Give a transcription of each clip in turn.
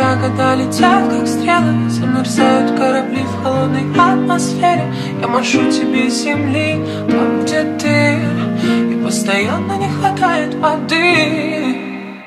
тебя года летят, как стрелы, замерзают корабли в холодной атмосфере. Я машу тебе земли, там, где ты, и постоянно не хватает воды.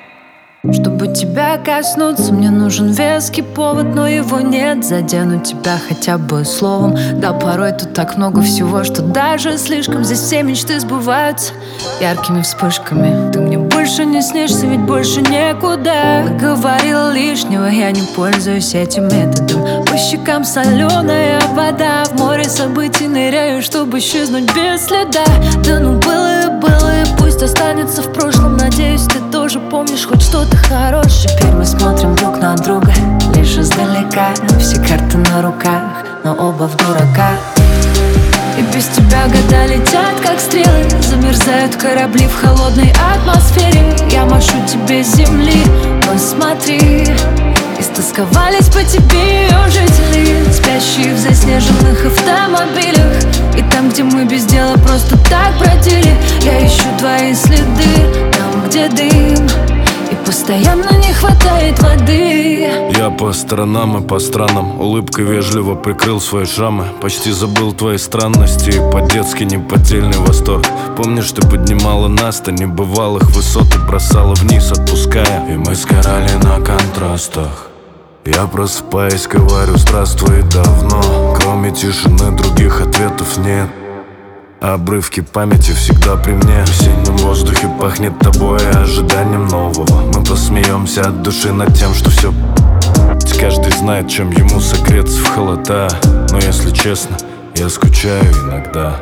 Чтобы тебя коснуться, мне нужен веский повод, но его нет. Задену тебя хотя бы словом. Да, порой тут так много всего, что даже слишком. Здесь все мечты сбываются яркими вспышками. Ты мне больше не снишься, ведь больше некуда. Говорил лишнего, я не пользуюсь этим методом. По щекам соленая вода, в море событий ныряю, чтобы исчезнуть без следа. Да ну было и было, и пусть останется в прошлом. Надеюсь, ты тоже помнишь хоть что-то хорошее. Теперь мы смотрим друг на друга лишь издалека. Все карты на руках, но оба в дураках. И без тебя года летят, как стрелы, замерзают корабли в холодной атмосфере. Я машу тебе с земли, но смотри, истосковались по тебе ее жители, спящие в заснеженных автомобилях. И там, где мы без дела просто так бродили, я ищу твои следы, там, где дым, и постоянно не хватает воды. Я по сторонам и по странам улыбкой вежливо прикрыл свои шрамы. Почти забыл твои странности и по-детски неподдельный восторг. Помнишь, ты поднимала нас до небывалых высот и бросала вниз, отпуская, и мы сгорали на контрастах. Я просыпаюсь, говорю здравствуй давно. Кроме тишины других ответов нет. Обрывки памяти всегда при мне. В осеннем воздухе пахнет тобой и ожиданием нового. Мы посмеемся от души над тем, что все. Каждый знает, чем ему согреться в холода. Но если честно, я скучаю иногда.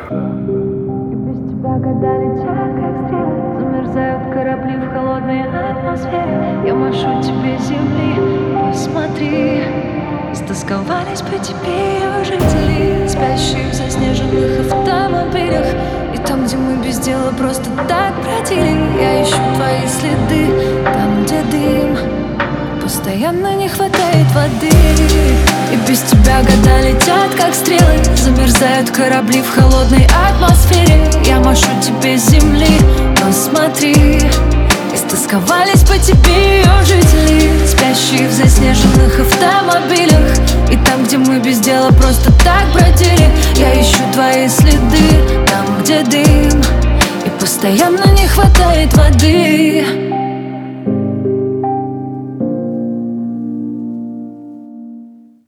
И без тебя года летят, как стрелы, замерзают корабли в холодной атмосфере. Я машу тебе земли, посмотри, истосковались по тебе ее жители, спящие в заснеженных автомобилях. И там, где мы без дела просто так бродили, я ищу твои следы, там, где дым, постоянно не хватает воды. И без тебя года летят, как стрелы, замерзают корабли в холодной атмосфере. Я машу тебе с земли, но смотри, истосковались по тебе ее жители, спящие в заснеженных автомобилях. И там, где мы без дела просто так бродили, я ищу твои следы, там, где дым, и постоянно не хватает воды.